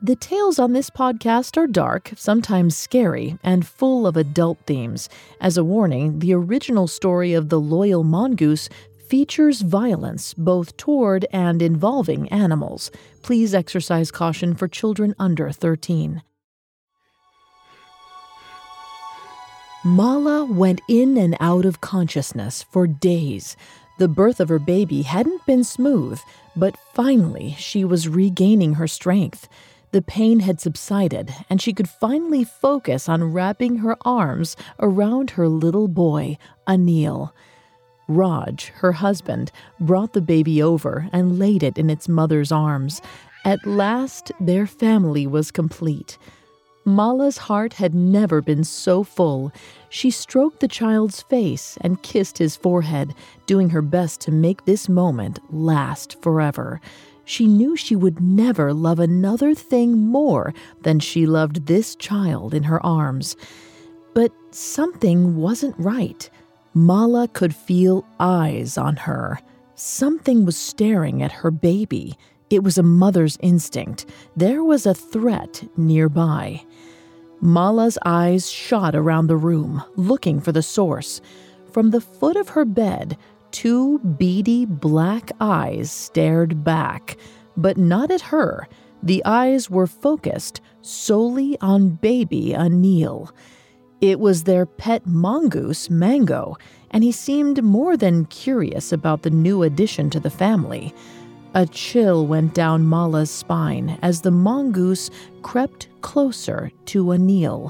The tales on this podcast are dark, sometimes scary, and full of adult themes. As a warning, the original story of The Loyal Mongoose features violence both toward and involving animals. Please exercise caution for children under 13. Mala went in and out of consciousness for days. The birth of her baby hadn't been smooth, but finally she was regaining her strength. The pain had subsided, and she could finally focus on wrapping her arms around her little boy, Anil. Raj, her husband, brought the baby over and laid it in its mother's arms. At last, their family was complete. Mala's heart had never been so full. She stroked the child's face and kissed his forehead, doing her best to make this moment last forever. She knew she would never love another thing more than she loved this child in her arms. But something wasn't right. Mala could feel eyes on her. Something was staring at her baby. It was a mother's instinct. There was a threat nearby. Mala's eyes shot around the room, looking for the source. From the foot of her bed, 2 beady black eyes stared back, but not at her. The eyes were focused solely on baby Anil. It was their pet mongoose, Mango, and he seemed more than curious about the new addition to the family. A chill went down Mala's spine as the mongoose crept closer to Anil.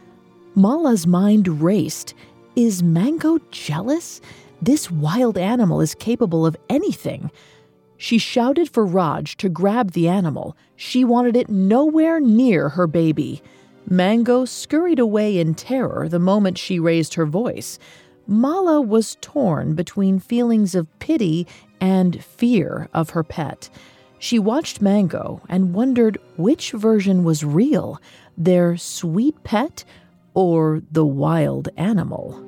Mala's mind raced. Is Mango jealous? This wild animal is capable of anything. She shouted for Raj to grab the animal. She wanted it nowhere near her baby. Mango scurried away in terror the moment she raised her voice. Mala was torn between feelings of pity and fear of her pet. She watched Mango and wondered which version was real, their sweet pet or the wild animal.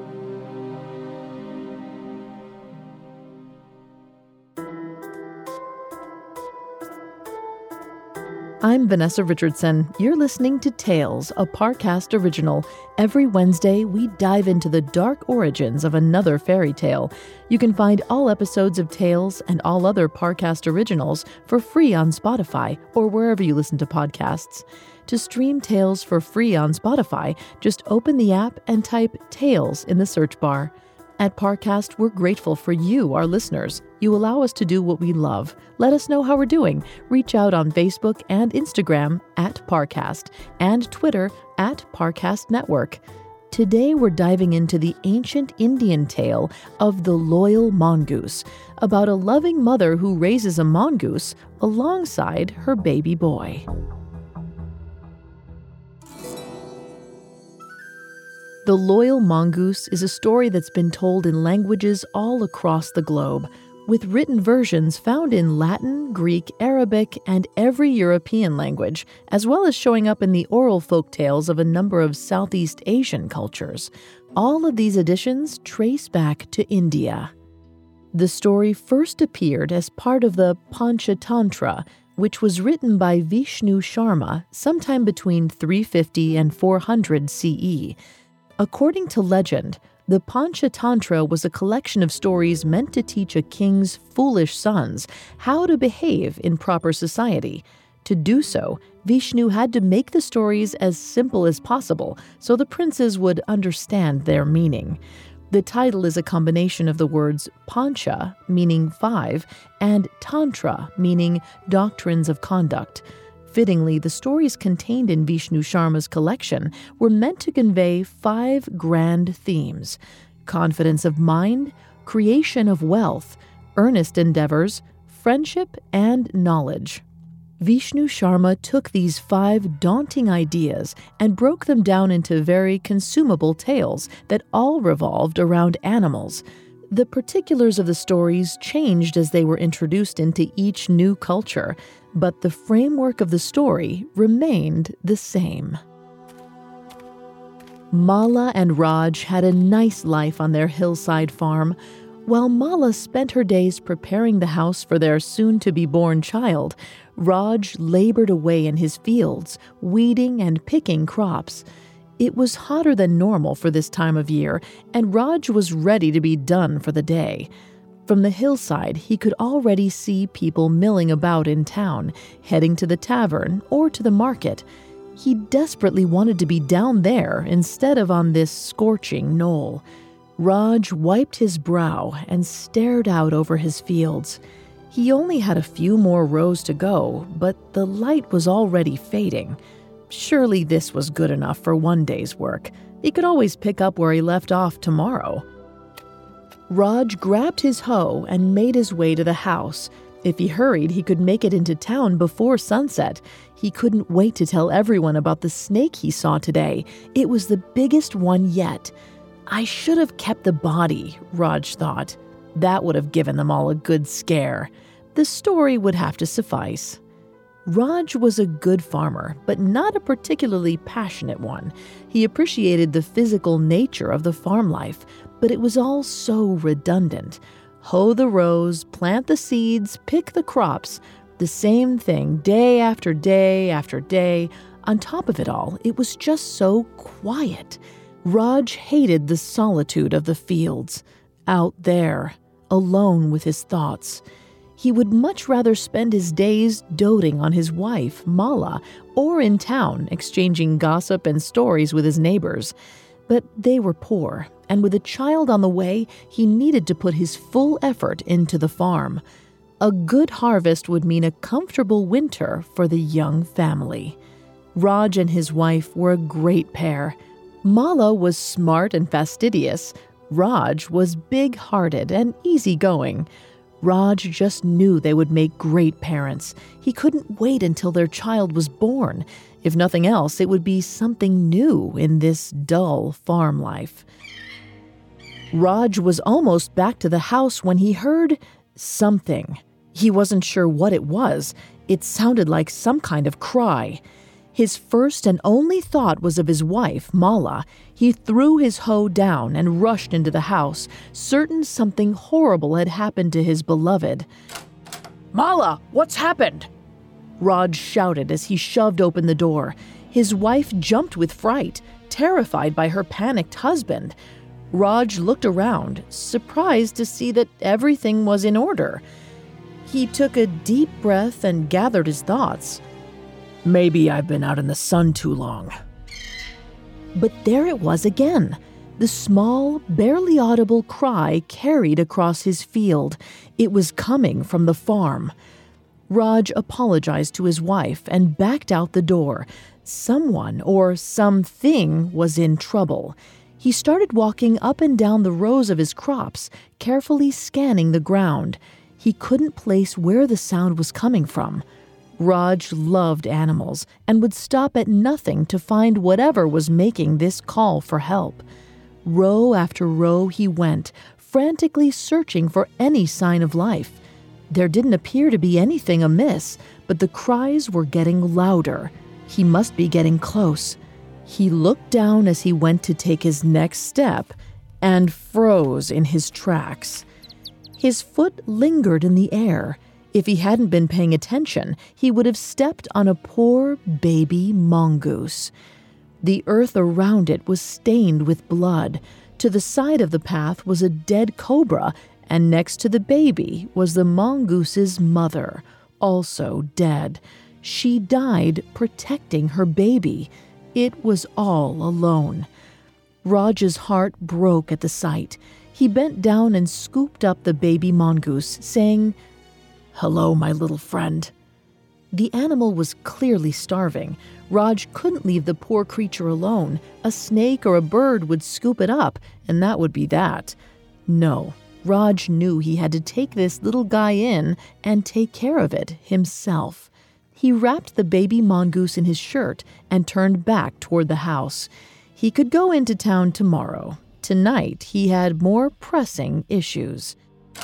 I'm Vanessa Richardson. You're listening to Tales, a Parcast original. Every Wednesday, we dive into the dark origins of another fairy tale. You can find all episodes of Tales and all other Parcast originals for free on Spotify or wherever you listen to podcasts. To stream Tales for free on Spotify, just open the app and type Tales in the search bar. At Parcast, we're grateful for you, our listeners. You allow us to do what we love. Let us know how we're doing. Reach out on Facebook and Instagram at Parcast and Twitter at Parcast Network. Today, we're diving into the ancient Indian tale of the Loyal Mongoose, about a loving mother who raises a mongoose alongside her baby boy. The Loyal Mongoose is a story that's been told in languages all across the globe, with written versions found in Latin, Greek, Arabic, and every European language, as well as showing up in the oral folktales of a number of Southeast Asian cultures. All of these editions trace back to India. The story first appeared as part of the Panchatantra, which was written by Vishnu Sharma sometime between 350 and 400 CE. According to legend, the Panchatantra was a collection of stories meant to teach a king's foolish sons how to behave in proper society. To do so, Vishnu had to make the stories as simple as possible so the princes would understand their meaning. The title is a combination of the words Pancha, meaning 5, and Tantra, meaning doctrines of conduct. Fittingly, the stories contained in Vishnu Sharma's collection were meant to convey 5 grand themes: confidence of mind, creation of wealth, earnest endeavors, friendship, and knowledge. Vishnu Sharma took these 5 daunting ideas and broke them down into very consumable tales that all revolved around animals. The particulars of the stories changed as they were introduced into each new culture, but the framework of the story remained the same. Mala and Raj had a nice life on their hillside farm. While Mala spent her days preparing the house for their soon-to-be-born child, Raj labored away in his fields, weeding and picking crops. It was hotter than normal for this time of year, and Raj was ready to be done for the day. From the hillside, he could already see people milling about in town, heading to the tavern or to the market. He desperately wanted to be down there instead of on this scorching knoll. Raj wiped his brow and stared out over his fields. He only had a few more rows to go, but the light was already fading. Surely this was good enough for one day's work. He could always pick up where he left off tomorrow. Raj grabbed his hoe and made his way to the house. If he hurried, he could make it into town before sunset. He couldn't wait to tell everyone about the snake he saw today. It was the biggest one yet. I should have kept the body, Raj thought. That would have given them all a good scare. The story would have to suffice. Raj was a good farmer, but not a particularly passionate one. He appreciated the physical nature of the farm life, but it was all so redundant. Hoe the rows, plant the seeds, pick the crops. The same thing day after day after day. On top of it all, it was just so quiet. Raj hated the solitude of the fields. Out there, alone with his thoughts. He would much rather spend his days doting on his wife, Mala, or in town exchanging gossip and stories with his neighbors. But they were poor, and with a child on the way, he needed to put his full effort into the farm. A good harvest would mean a comfortable winter for the young family. Raj and his wife were a great pair. Mala was smart and fastidious. Raj was big-hearted and easygoing. Raj just knew they would make great parents. He couldn't wait until their child was born. If nothing else, it would be something new in this dull farm life. Raj was almost back to the house when he heard something. He wasn't sure what it was. It sounded like some kind of cry. His first and only thought was of his wife, Mala. He threw his hoe down and rushed into the house, certain something horrible had happened to his beloved. "Mala, what's happened?" Raj shouted as he shoved open the door. His wife jumped with fright, terrified by her panicked husband. Raj looked around, surprised to see that everything was in order. He took a deep breath and gathered his thoughts. "Maybe I've been out in the sun too long." But there it was again. The small, barely audible cry carried across his field. It was coming from the farm. Raj apologized to his wife and backed out the door. Someone or something was in trouble. He started walking up and down the rows of his crops, carefully scanning the ground. He couldn't place where the sound was coming from. Raj loved animals and would stop at nothing to find whatever was making this call for help. Row after row he went, frantically searching for any sign of life. There didn't appear to be anything amiss, but the cries were getting louder. He must be getting close. He looked down as he went to take his next step and froze in his tracks. His foot lingered in the air. If he hadn't been paying attention, he would have stepped on a poor baby mongoose. The earth around it was stained with blood. To the side of the path was a dead cobra, and next to the baby was the mongoose's mother, also dead. She died protecting her baby. It was all alone. Raj's heart broke at the sight. He bent down and scooped up the baby mongoose, saying, "Hello, my little friend." The animal was clearly starving. Raj couldn't leave the poor creature alone. A snake or a bird would scoop it up, and that would be that. No, Raj knew he had to take this little guy in and take care of it himself. He wrapped the baby mongoose in his shirt and turned back toward the house. He could go into town tomorrow. Tonight, he had more pressing issues.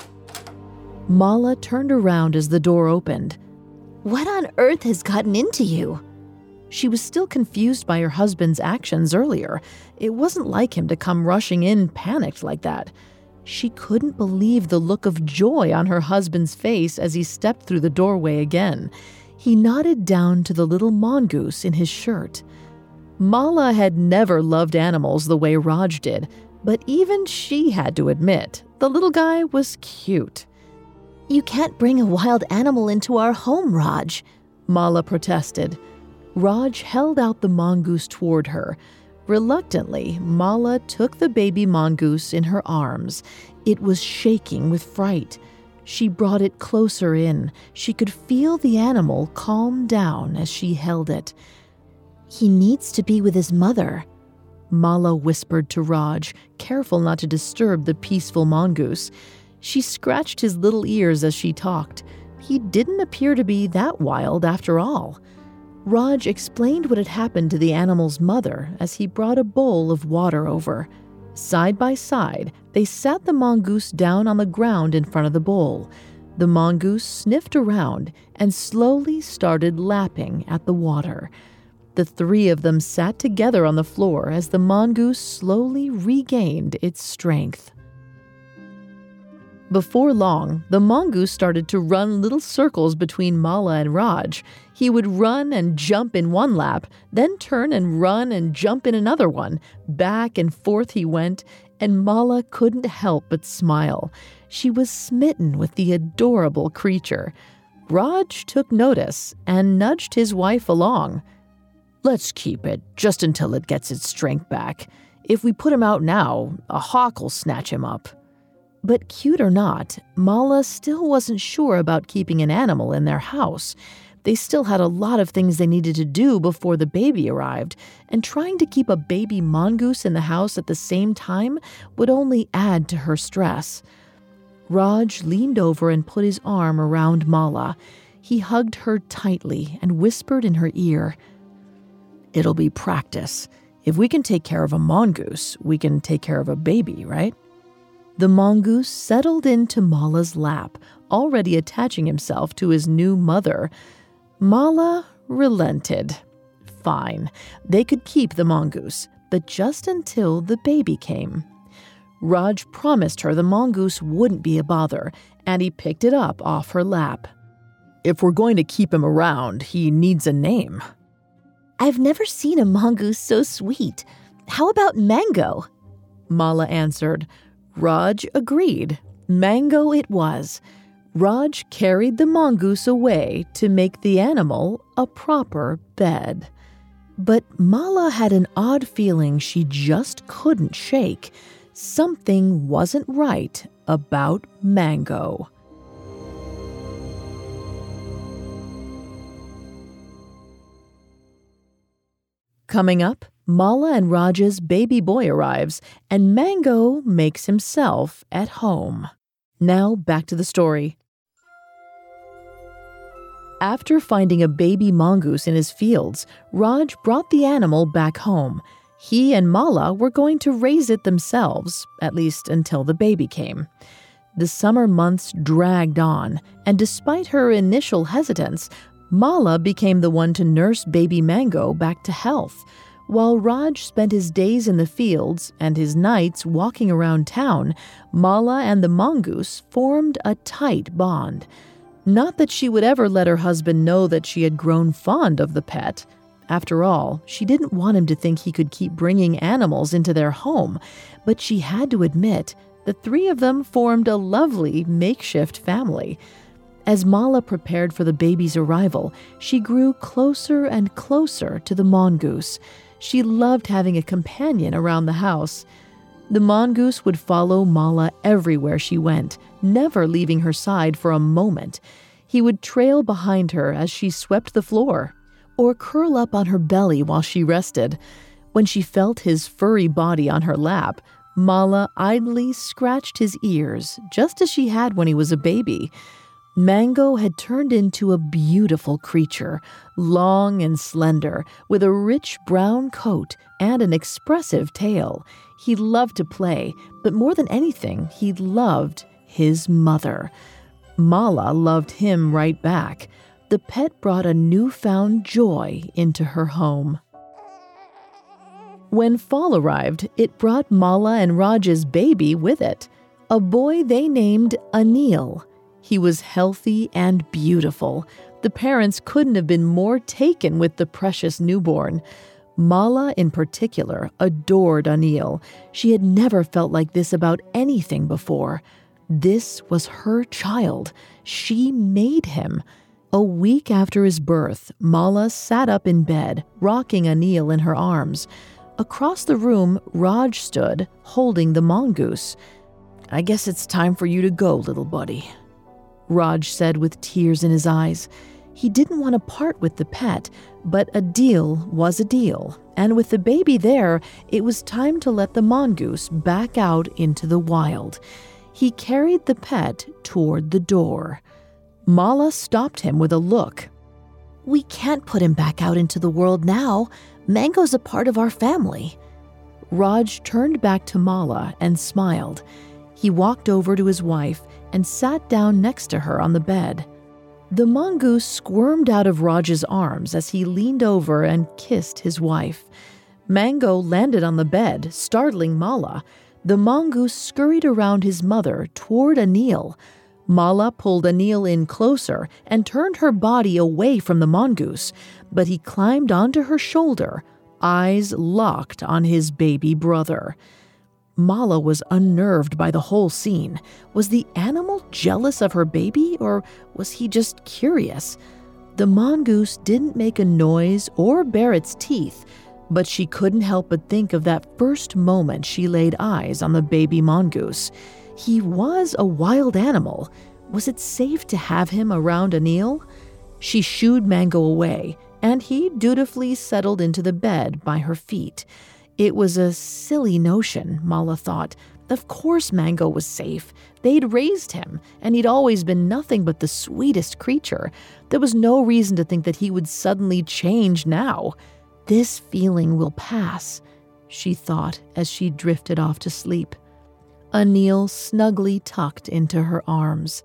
Mala turned around as the door opened. "What on earth has gotten into you?" She was still confused by her husband's actions earlier. It wasn't like him to come rushing in panicked like that. She couldn't believe the look of joy on her husband's face as he stepped through the doorway again. He nodded down to the little mongoose in his shirt. Mala had never loved animals the way Raj did, but even she had to admit the little guy was cute. You can't bring a wild animal into our home, Raj, Mala protested. Raj held out the mongoose toward her. Reluctantly, Mala took the baby mongoose in her arms. It was shaking with fright. She brought it closer in. She could feel the animal calm down as she held it. He needs to be with his mother, Mala whispered to Raj, careful not to disturb the peaceful mongoose. She scratched his little ears as she talked. He didn't appear to be that wild after all. Raj explained what had happened to the animal's mother as he brought a bowl of water over. Side by side, they sat the mongoose down on the ground in front of the bowl. The mongoose sniffed around and slowly started lapping at the water. The three of them sat together on the floor as the mongoose slowly regained its strength. Before long, the mongoose started to run little circles between Mala and Raj. He would run and jump in one lap, then turn and run and jump in another one. Back and forth he went, and Mala couldn't help but smile. She was smitten with the adorable creature. Raj took notice and nudged his wife along. "Let's keep it, just until it gets its strength back. If we put him out now, a hawk will snatch him up." But cute or not, Mala still wasn't sure about keeping an animal in their house. They still had a lot of things they needed to do before the baby arrived, and trying to keep a baby mongoose in the house at the same time would only add to her stress. Raj leaned over and put his arm around Mala. He hugged her tightly and whispered in her ear, "It'll be practice. If we can take care of a mongoose, we can take care of a baby, right?" The mongoose settled into Mala's lap, already attaching himself to his new mother. Mala relented. Fine, they could keep the mongoose, but just until the baby came. Raj promised her the mongoose wouldn't be a bother, and he picked it up off her lap. "If we're going to keep him around, he needs a name." I've never seen a mongoose so sweet. How about Mango? Mala answered. Raj agreed. Mango it was. Raj carried the mongoose away to make the animal a proper bed. But Mala had an odd feeling she just couldn't shake. Something wasn't right about Mango. Coming up, Mala and Raj's baby boy arrives, and Mango makes himself at home. Now back to the story. After finding a baby mongoose in his fields, Raj brought the animal back home. He and Mala were going to raise it themselves, at least until the baby came. The summer months dragged on, and despite her initial hesitance, Mala became the one to nurse baby Mango back to health. While Raj spent his days in the fields and his nights walking around town, Mala and the mongoose formed a tight bond. Not that she would ever let her husband know that she had grown fond of the pet. After all, she didn't want him to think he could keep bringing animals into their home, but she had to admit the three of them formed a lovely makeshift family. As Mala prepared for the baby's arrival, she grew closer and closer to the mongoose. She loved having a companion around the house. The mongoose would follow Mala everywhere she went, never leaving her side for a moment. He would trail behind her as she swept the floor, or curl up on her belly while she rested. When she felt his furry body on her lap, Mala idly scratched his ears, just as she had when he was a baby. Mango had turned into a beautiful creature, long and slender, with a rich brown coat and an expressive tail. He loved to play, but more than anything, he loved his mother. Mala loved him right back. The pet brought a newfound joy into her home. When fall arrived, it brought Mala and Raj's baby with it. a boy they named Anil. He was healthy and beautiful. The parents couldn't have been more taken with the precious newborn. Mala, in particular, adored Anil. She had never felt like this about anything before. This was her child. She made him. A week after his birth, Mala sat up in bed, rocking Anil in her arms. Across the room, Raj stood, holding the mongoose. "I guess it's time for you to go, little buddy," Raj said with tears in his eyes. He didn't want to part with the pet, but a deal was a deal, and with the baby there, it was time to let the mongoose back out into the wild. He carried the pet toward the door. Mala stopped him with a look. We can't put him back out into the world now. Mango's a part of our family. Raj turned back to Mala and smiled. He walked over to his wife and sat down next to her on the bed. The mongoose squirmed out of Raj's arms as he leaned over and kissed his wife. Mango landed on the bed, startling Mala. The mongoose scurried around his mother toward Anil. Mala pulled Anil in closer and turned her body away from the mongoose, but he climbed onto her shoulder, eyes locked on his baby brother. Mala was unnerved by the whole scene. Was the animal jealous of her baby, or was he just curious? The mongoose didn't make a noise or bare its teeth, but she couldn't help but think of that first moment she laid eyes on the baby mongoose. He was a wild animal. Was it safe to have him around Anil? She shooed Mango away, and he dutifully settled into the bed by her feet. It was a silly notion, Mala thought. Of course Mango was safe. They'd raised him, and he'd always been nothing but the sweetest creature. There was no reason to think that he would suddenly change now. This feeling will pass, she thought as she drifted off to sleep. Anil snugly tucked into her arms.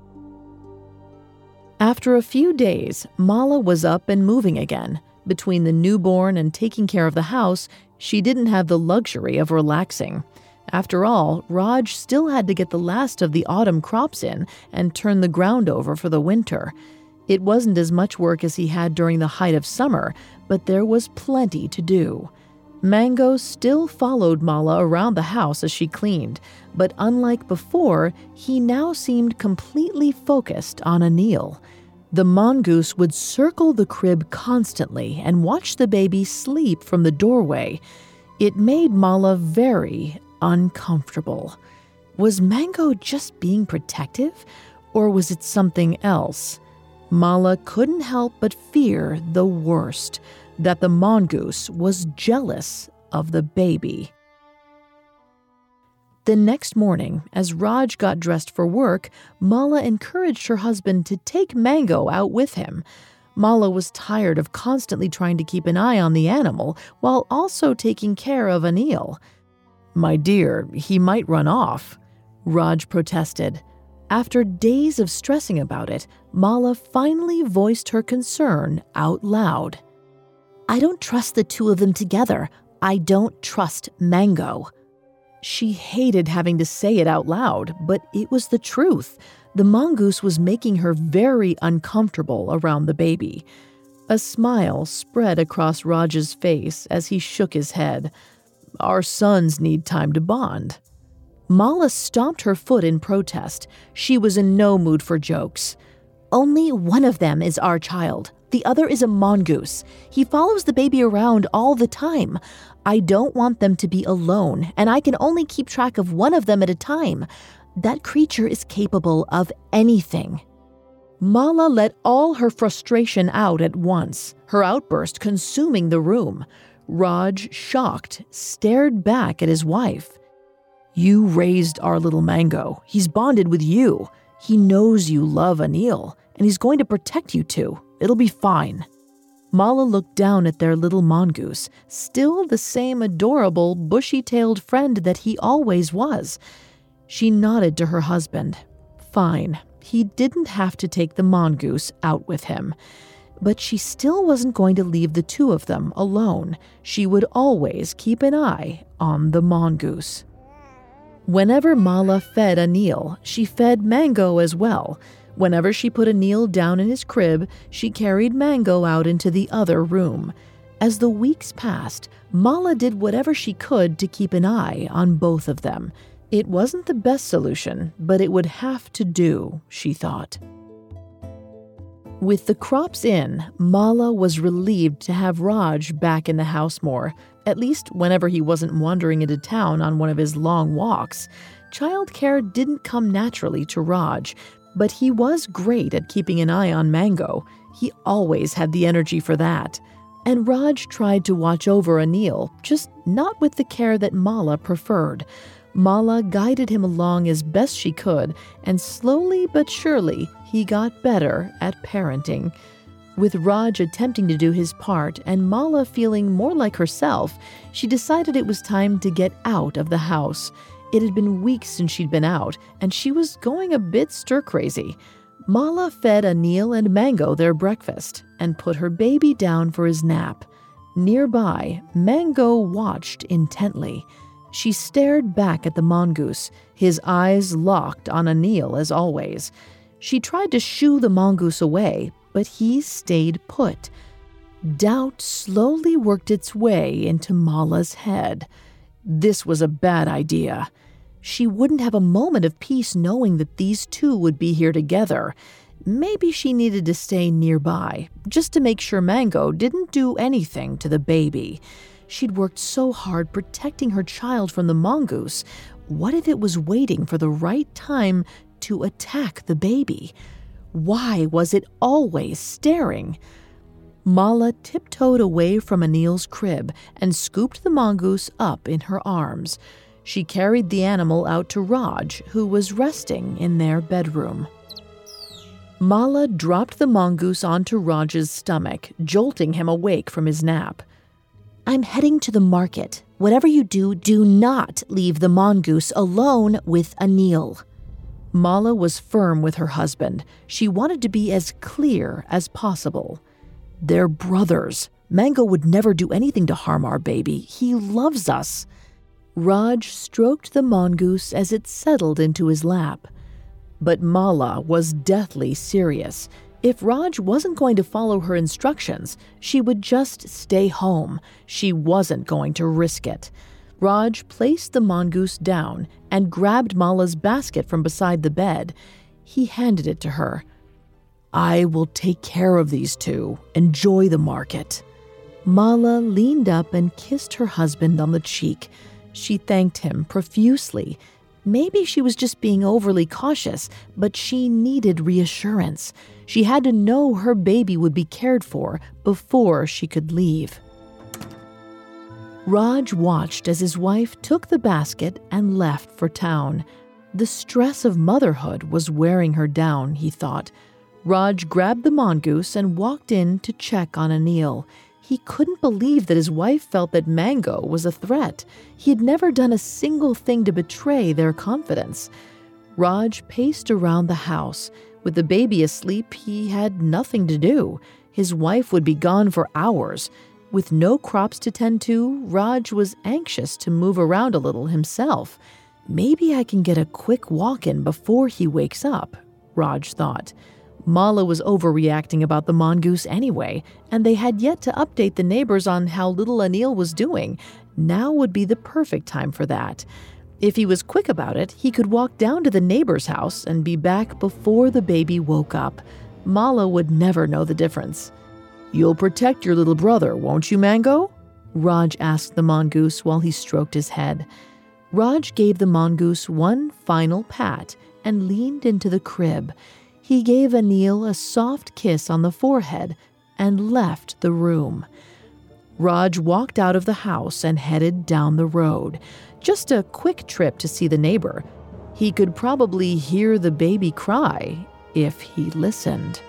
After a few days, Mala was up and moving again. Between the newborn and taking care of the house, she didn't have the luxury of relaxing. After all, Raj still had to get the last of the autumn crops in and turn the ground over for the winter. It wasn't as much work as he had during the height of summer, but there was plenty to do. Mango still followed Mala around the house as she cleaned, but unlike before, he now seemed completely focused on Anil. The mongoose would circle the crib constantly and watch the baby sleep from the doorway. It made Mala very uncomfortable. Was Mango just being protective, or was it something else? Mala couldn't help but fear the worst, that the mongoose was jealous of the baby. The next morning, as Raj got dressed for work, Mala encouraged her husband to take Mango out with him. Mala was tired of constantly trying to keep an eye on the animal while also taking care of Anil. "My dear, he might run off," Raj protested. After days of stressing about it, Mala finally voiced her concern out loud. I don't trust the two of them together. I don't trust Mango. She hated having to say it out loud, but it was the truth. The mongoose was making her very uncomfortable around the baby. A smile spread across Raj's face as he shook his head. "Our sons need time to bond." Mala stomped her foot in protest. She was in no mood for jokes. Only one of them is our child. The other is a mongoose. He follows the baby around all the time. I don't want them to be alone, and I can only keep track of one of them at a time. That creature is capable of anything. Mala let all her frustration out at once, her outburst consuming the room. Raj, shocked, stared back at his wife. "You raised our little Mango. He's bonded with you. He knows you love Anil, and he's going to protect you two. It'll be fine." Mala looked down at their little mongoose, still the same adorable, bushy-tailed friend that he always was. She nodded to her husband. Fine, he didn't have to take the mongoose out with him. But she still wasn't going to leave the two of them alone. She would always keep an eye on the mongoose. Whenever Mala fed Anil, she fed Mango as well. Whenever she put Anil down in his crib, she carried Mango out into the other room. As the weeks passed, Mala did whatever she could to keep an eye on both of them. It wasn't the best solution, but it would have to do, she thought. With the crops in, Mala was relieved to have Raj back in the house more, at least whenever he wasn't wandering into town on one of his long walks. Childcare didn't come naturally to Raj, but he was great at keeping an eye on Mango. He always had the energy for that. And Raj tried to watch over Anil, just not with the care that Mala preferred. Mala guided him along as best she could, and slowly but surely, he got better at parenting. With Raj attempting to do his part and Mala feeling more like herself, she decided it was time to get out of the house. It had been weeks since she'd been out, and she was going a bit stir-crazy. Mala fed Anil and Mango their breakfast and put her baby down for his nap. Nearby, Mango watched intently. She stared back at the mongoose, his eyes locked on Anil as always. She tried to shoo the mongoose away, but he stayed put. Doubt slowly worked its way into Mala's head. This was a bad idea. She wouldn't have a moment of peace knowing that these two would be here together. Maybe she needed to stay nearby, just to make sure Mango didn't do anything to the baby. She'd worked so hard protecting her child from the mongoose. What if it was waiting for the right time to attack the baby? Why was it always staring? Mala tiptoed away from Anil's crib and scooped the mongoose up in her arms. She carried the animal out to Raj, who was resting in their bedroom. Mala dropped the mongoose onto Raj's stomach, jolting him awake from his nap. I'm heading to the market. Whatever you do, do not leave the mongoose alone with Anil. Mala was firm with her husband. She wanted to be as clear as possible. They're brothers. Mango would never do anything to harm our baby. He loves us. Raj stroked the mongoose as it settled into his lap. But Mala was deathly serious. If Raj wasn't going to follow her instructions, she would just stay home. She wasn't going to risk it. Raj placed the mongoose down and grabbed Mala's basket from beside the bed. He handed it to her. I will take care of these two. Enjoy the market. Mala leaned up and kissed her husband on the cheek. She thanked him profusely. Maybe she was just being overly cautious, but she needed reassurance. She had to know her baby would be cared for before she could leave. Raj watched as his wife took the basket and left for town. The stress of motherhood was wearing her down, he thought. Raj grabbed the mongoose and walked in to check on Anil. He couldn't believe that his wife felt that Mango was a threat. He had never done a single thing to betray their confidence. Raj paced around the house. With the baby asleep, he had nothing to do. His wife would be gone for hours. With no crops to tend to, Raj was anxious to move around a little himself. Maybe I can get a quick walk in before he wakes up, Raj thought. Mala was overreacting about the mongoose anyway, and they had yet to update the neighbors on how little Anil was doing. Now would be the perfect time for that. If he was quick about it, he could walk down to the neighbor's house and be back before the baby woke up. Mala would never know the difference. You'll protect your little brother, won't you, Mango? Raj asked the mongoose while he stroked his head. Raj gave the mongoose one final pat and leaned into the crib. He gave Anil a soft kiss on the forehead and left the room. Raj walked out of the house and headed down the road. Just a quick trip to see the neighbor. He could probably hear the baby cry if he listened.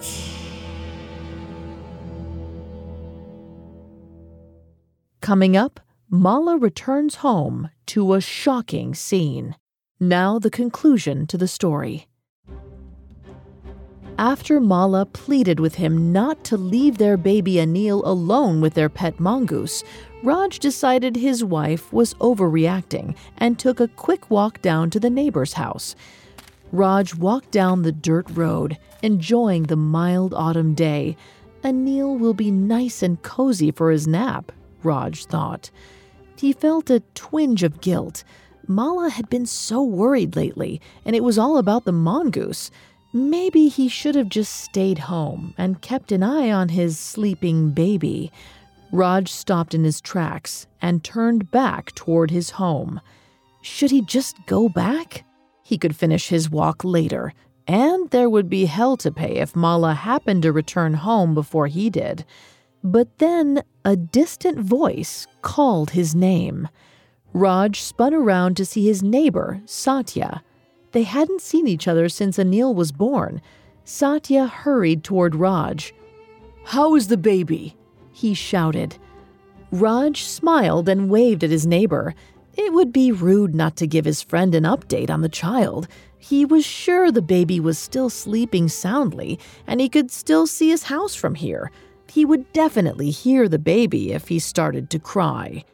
Coming up, Mala returns home to a shocking scene. Now the conclusion to the story. After Mala pleaded with him not to leave their baby Anil alone with their pet mongoose, Raj decided his wife was overreacting and took a quick walk down to the neighbor's house. Raj walked down the dirt road, enjoying the mild autumn day. Anil will be nice and cozy for his nap, Raj thought. He felt a twinge of guilt. Mala had been so worried lately, and it was all about the mongoose. Maybe he should have just stayed home and kept an eye on his sleeping baby. Raj stopped in his tracks and turned back toward his home. Should he just go back? He could finish his walk later, and there would be hell to pay if Mala happened to return home before he did. But then a distant voice called his name. Raj spun around to see his neighbor, Satya. They hadn't seen each other since Anil was born. Satya hurried toward Raj. "How is the baby?" he shouted. Raj smiled and waved at his neighbor. It would be rude not to give his friend an update on the child. He was sure the baby was still sleeping soundly, and he could still see his house from here. He would definitely hear the baby if he started to cry.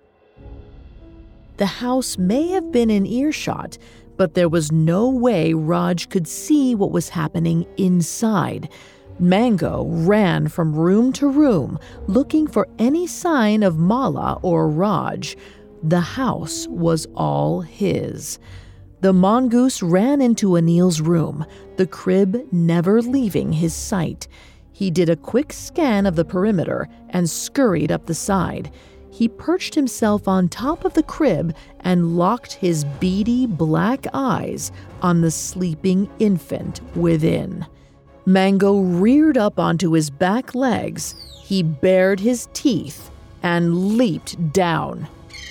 The house may have been in earshot, but there was no way Raj could see what was happening inside. Mango ran from room to room, looking for any sign of Mala or Raj. The house was all his. The mongoose ran into Anil's room, the crib never leaving his sight. He did a quick scan of the perimeter and scurried up the side. He perched himself on top of the crib and locked his beady black eyes on the sleeping infant within. Mango reared up onto his back legs. He bared his teeth and leaped down.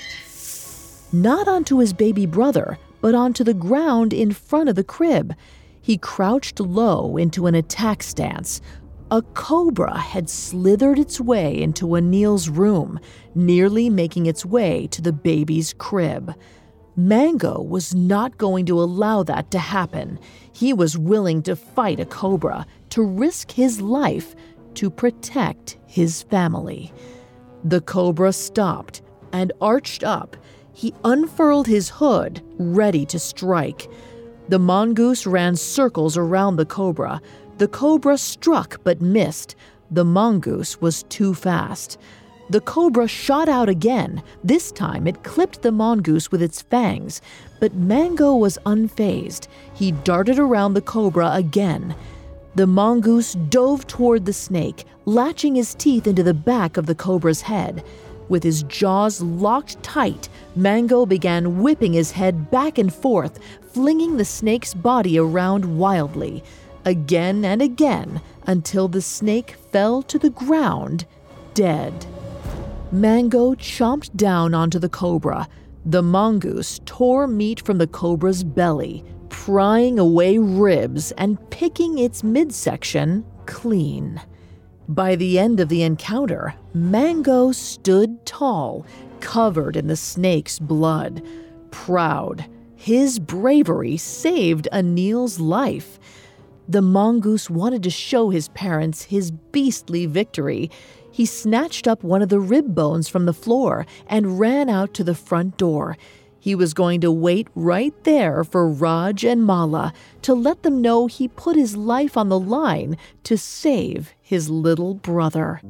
Not onto his baby brother, but onto the ground in front of the crib. He crouched low into an attack stance. A cobra had slithered its way into Anil's room, nearly making its way to the baby's crib. Mango was not going to allow that to happen. He was willing to fight a cobra, to risk his life, to protect his family. The cobra stopped and arched up. He unfurled his hood, ready to strike. The mongoose ran circles around the cobra. The cobra struck but missed. The mongoose was too fast. The cobra shot out again. This time it clipped the mongoose with its fangs, but Mango was unfazed. He darted around the cobra again. The mongoose dove toward the snake, latching his teeth into the back of the cobra's head. With his jaws locked tight, Mango began whipping his head back and forth, flinging the snake's body around wildly. Again and again, until the snake fell to the ground, dead. Mango chomped down onto the cobra. The mongoose tore meat from the cobra's belly, prying away ribs and picking its midsection clean. By the end of the encounter, Mango stood tall, covered in the snake's blood. Proud, his bravery saved Anil's life. The mongoose wanted to show his parents his beastly victory. He snatched up one of the rib bones from the floor and ran out to the front door. He was going to wait right there for Raj and Mala to let them know he put his life on the line to save his little brother.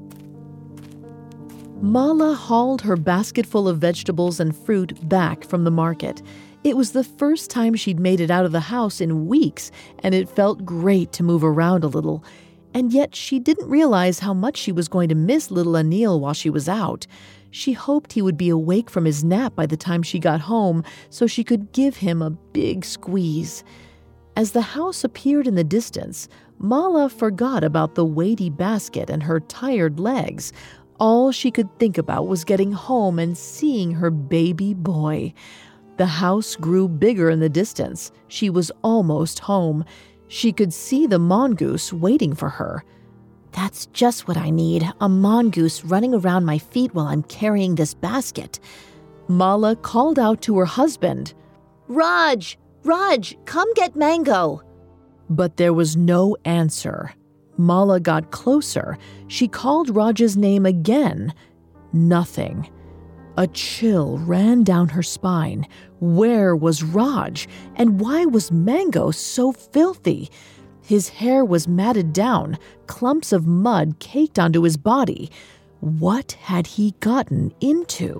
Mala hauled her basket full of vegetables and fruit back from the market. It was the first time she'd made it out of the house in weeks, and it felt great to move around a little. And yet she didn't realize how much she was going to miss little Anil while she was out. She hoped he would be awake from his nap by the time she got home so she could give him a big squeeze. As the house appeared in the distance, Mala forgot about the weighty basket and her tired legs. All she could think about was getting home and seeing her baby boy. The house grew bigger in the distance. She was almost home. She could see the mongoose waiting for her. That's just what I need, a mongoose running around my feet while I'm carrying this basket. Mala called out to her husband. Raj, come get Mango. But there was no answer. Mala got closer. She called Raj's name again. Nothing. A chill ran down her spine. Where was Raj? And why was Mango so filthy? His hair was matted down, clumps of mud caked onto his body. What had he gotten into?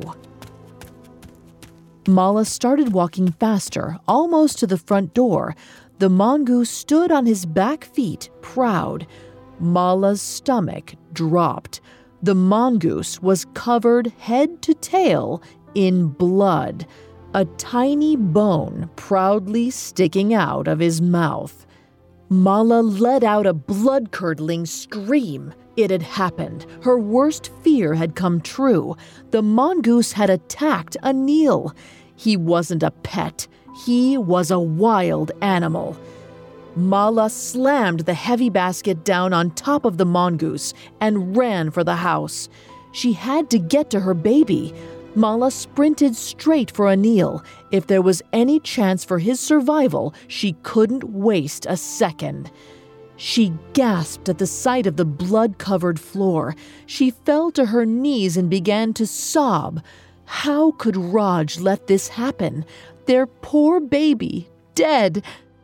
Mala started walking faster, almost to the front door. The mongoose stood on his back feet, proud. Mala's stomach dropped. The mongoose was covered head to tail in blood, a tiny bone proudly sticking out of his mouth. Mala let out a blood-curdling scream. It had happened. Her worst fear had come true. The mongoose had attacked Anil. He wasn't a pet. He was a wild animal. Mala slammed the heavy basket down on top of the mongoose and ran for the house. She had to get to her baby. Mala sprinted straight for Anil. If there was any chance for his survival, she couldn't waste a second. She gasped at the sight of the blood-covered floor. She fell to her knees and began to sob. How could Raj let this happen? Their poor baby, dead.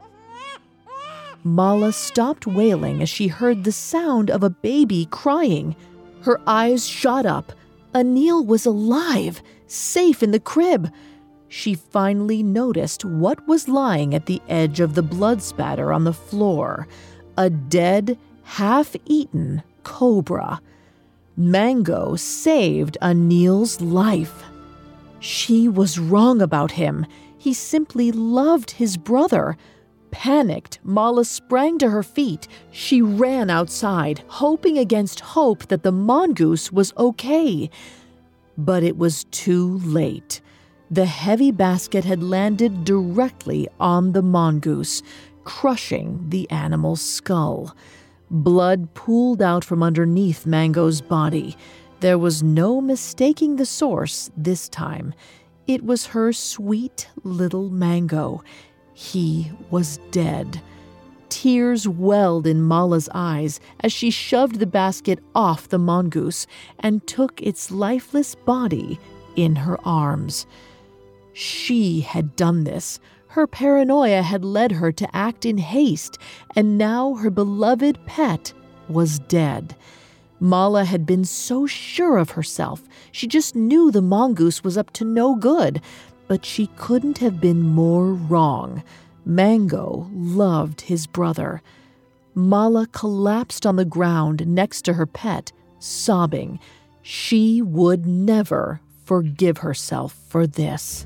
Mala stopped wailing as she heard the sound of a baby crying. Her eyes shot up. Anil was alive, safe in the crib. She finally noticed what was lying at the edge of the blood spatter on the floor. A dead, half-eaten cobra. Mango saved Anil's life. She was wrong about him. He simply loved his brother. Panicked, Mala sprang to her feet. She ran outside, hoping against hope that the mongoose was okay. But it was too late. The heavy basket had landed directly on the mongoose, crushing the animal's skull. Blood pooled out from underneath Mango's body. There was no mistaking the source this time. It was her sweet little Mango. He was dead. Tears welled in Mala's eyes as she shoved the basket off the mongoose and took its lifeless body in her arms. She had done this. Her paranoia had led her to act in haste, and now her beloved pet was dead. Mala had been so sure of herself. She just knew the mongoose was up to no good. But she couldn't have been more wrong. Mango loved his brother. Mala collapsed on the ground next to her pet, sobbing. She would never forgive herself for this.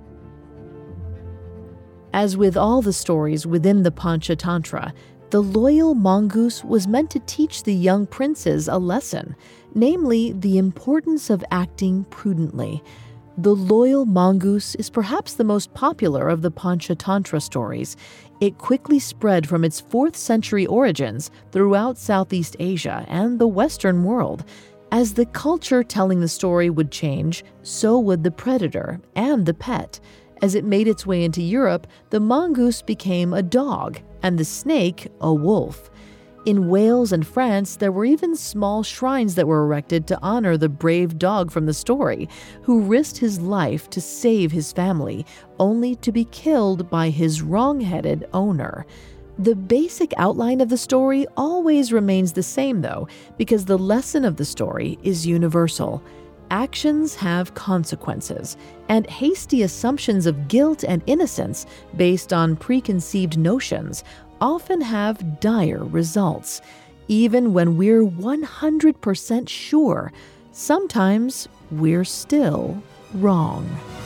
As with all the stories within the Panchatantra, the loyal mongoose was meant to teach the young princes a lesson, namely the importance of acting prudently. The loyal mongoose is perhaps the most popular of the Panchatantra stories. It quickly spread from its 4th century origins throughout Southeast Asia and the Western world. As the culture telling the story would change, so would the predator and the pet. As it made its way into Europe, the mongoose became a dog and the snake a wolf. In Wales and France, there were even small shrines that were erected to honor the brave dog from the story, who risked his life to save his family, only to be killed by his wrong-headed owner. The basic outline of the story always remains the same, though, because the lesson of the story is universal. Actions have consequences, and hasty assumptions of guilt and innocence based on preconceived notions often have dire results. Even when we're 100% sure, sometimes we're still wrong.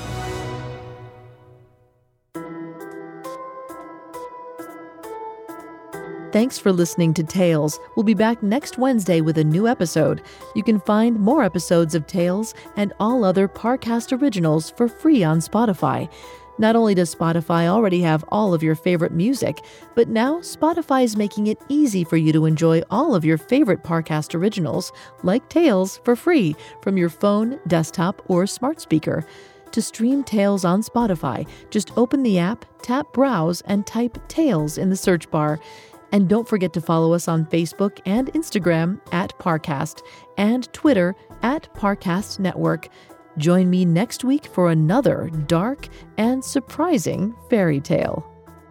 Thanks for listening to Tales. We'll be back next Wednesday with a new episode. You can find more episodes of Tales and all other Parcast originals for free on Spotify. Not only does Spotify already have all of your favorite music, but now Spotify is making it easy for you to enjoy all of your favorite Parcast originals, like Tales, for free from your phone, desktop, or smart speaker. To stream Tales on Spotify, just open the app, tap Browse, and type Tales in the search bar. And don't forget to follow us on Facebook and Instagram @Parcast and Twitter @Parcast Network. Join me next week for another dark and surprising fairy tale.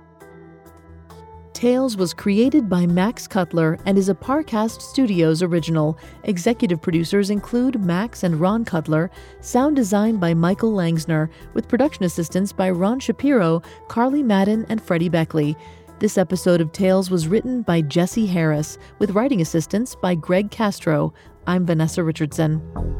Tales was created by Max Cutler and is a Parcast Studios original. Executive producers include Max and Ron Cutler, sound design by Michael Langsner, with production assistance by Ron Shapiro, Carly Madden, and Freddie Beckley. This episode of Tales was written by Jesse Harris, with writing assistance by Greg Castro. I'm Vanessa Richardson.